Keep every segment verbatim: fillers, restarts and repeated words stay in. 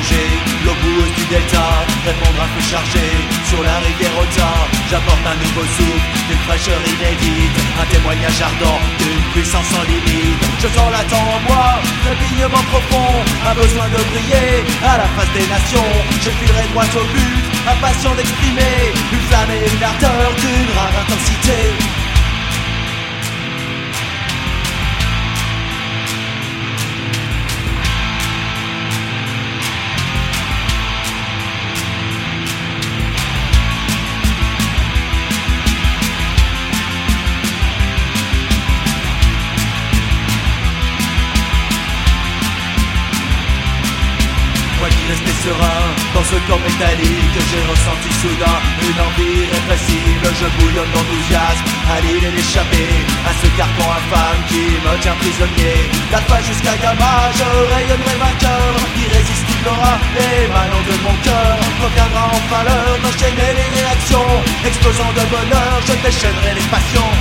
nager l'oboueuse du delta, répondre un peu chargé sur la rivière Ota. J'apporte un nouveau souffle, d'une fraîcheur inédite, un témoignage ardent d'une puissance sans limite. Je sens la temps en moi, trépignement profond, un besoin de briller à la face des nations. Je filerai droit au but, impatient d'exprimer une flamme et une ardeur d'une rare intensité. Rester serein dans ce corps métallique, j'ai ressenti soudain une envie irrépressible. Je bouillonne d'enthousiasme à l'idée d'échapper à ce carcan infâme qui me tient prisonnier. D'alpha jusqu'à gamma, je rayonnerai vainqueur, irrésistible aura émanant de mon cœur. Reviendra enfin l'heure d'enchaîner les réactions, explosant de bonheur, je déchaînerai les passions.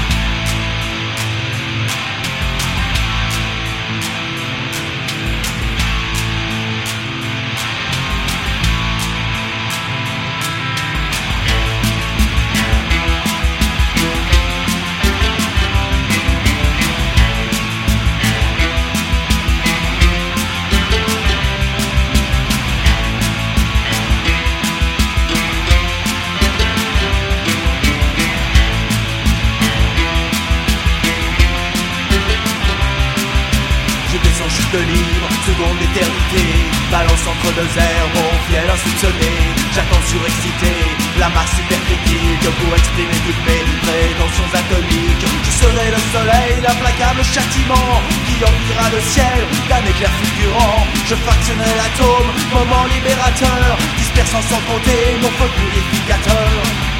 Chute libre, seconde d'éternité, balance entre deux airs, mon fiel insoupçonné. J'attends surexcité, la masse hypercritique pour exprimer toutes mes prétentions atomiques. Je serai le soleil, l'implacable châtiment qui emplira le ciel d'un éclair fulgurant. Je fractionnerai l'atome, moment libérateur, dispersant sans compter mon feu purificateur.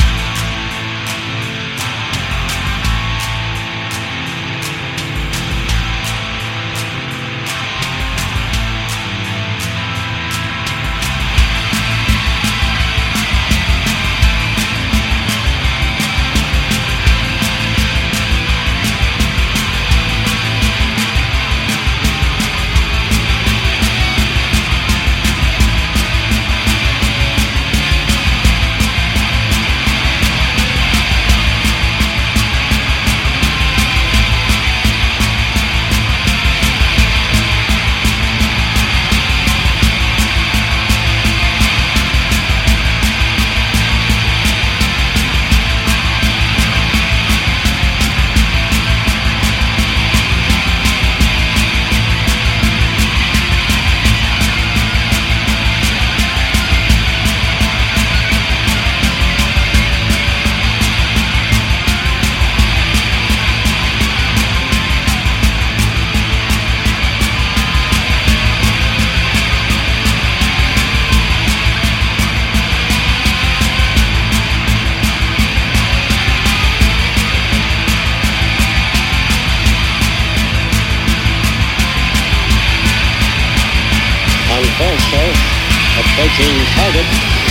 Approaching target.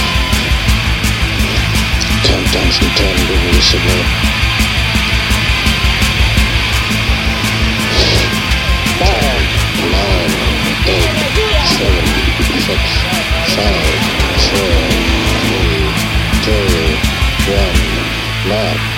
Countdown's returned over the signal. Five, nine, eight, seven, six, five, four, three, two, one, lock.